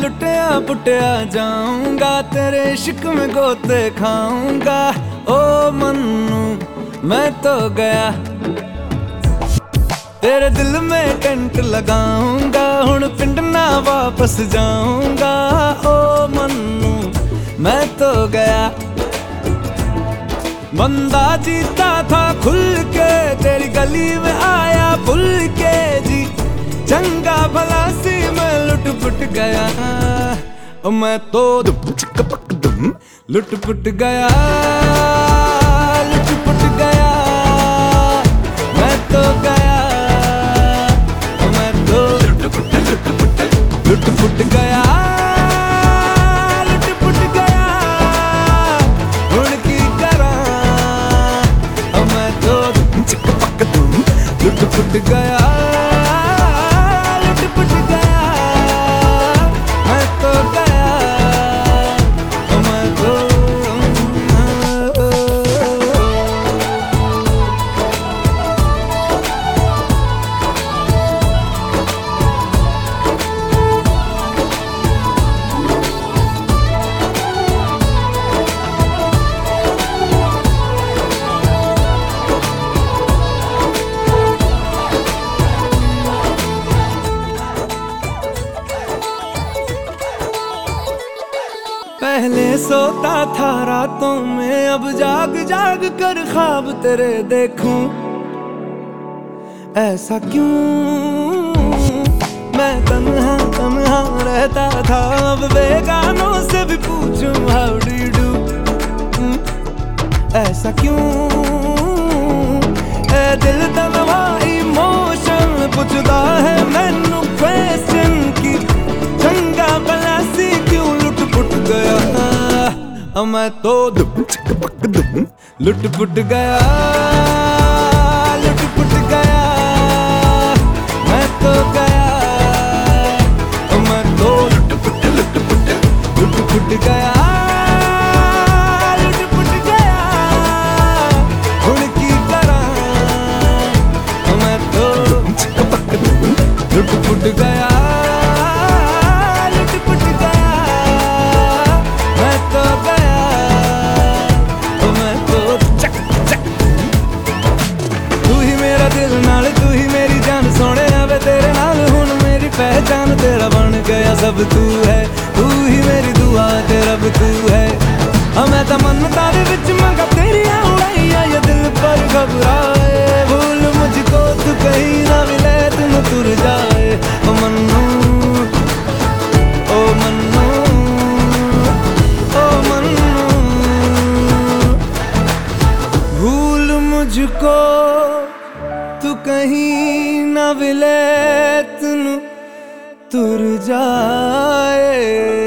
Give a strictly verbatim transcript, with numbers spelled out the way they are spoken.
लुटिया पुटिया जाऊंगा, तेरे इश्क में गोते खाऊंगा। ओ मन्नू मैं तो गया, तेरे दिल में टेंट लगाऊंगा, हुण पिंड ना वापस जाऊंगा। ओ मन्नू मैं तो गया, बंदा जीता था खुल के, तेरी गली में आया भूल के जी। चंगा भला सी मैं लुट पुट गया, ओ मैं तो दुम चिक पक दुम लुट पुट गया, लुट पुट गया। मैं तो गया, ओ मैं तो लुट पुट लुट पुट लुट पुट गया, लुट पुट गया। हुण की करा, ओ मैं तो दुम चिक पक दुम लुट पुट गया, पहले सोता था रातों में, अब जाग जाग कर ख्वाब तेरे देखूं। ऐसा क्यों मैं तन्हा तन्हा रहता था, अब बेगानों से भी पूछूं हाउ डू यू डू। ऐसा क्यों ए दिल तनवा इमोशन पुछदा है मैनू क्वेश्चन की। चंगा भला सी क्यों लुट पुट गया, मैं तो दुम चिक पक दुम लुट पुट गया, लुट पुट गया। मैं तो गया, मैं तो लुट पुट लुट पुट लुट पुट गया, लुट पुट गया। हुण की करा, मैं तो दुम चिक पक दुम लुट पुट गया, पहचान तेरा बन गया सब तू है। तू ही मेरी दुआ तेरा भी तू है, मैं तो मन्नता दे विच मंगा तेरिया उड़ाइया, ये दिल पर घबराए। भूल मुझको तू कहीं ना मिले, तुम तुर जाए। ओ मन्नू ओ मन्नू ओ मन्नू, भूल मुझको तू कहीं ना मिले, तुम तुर जाए।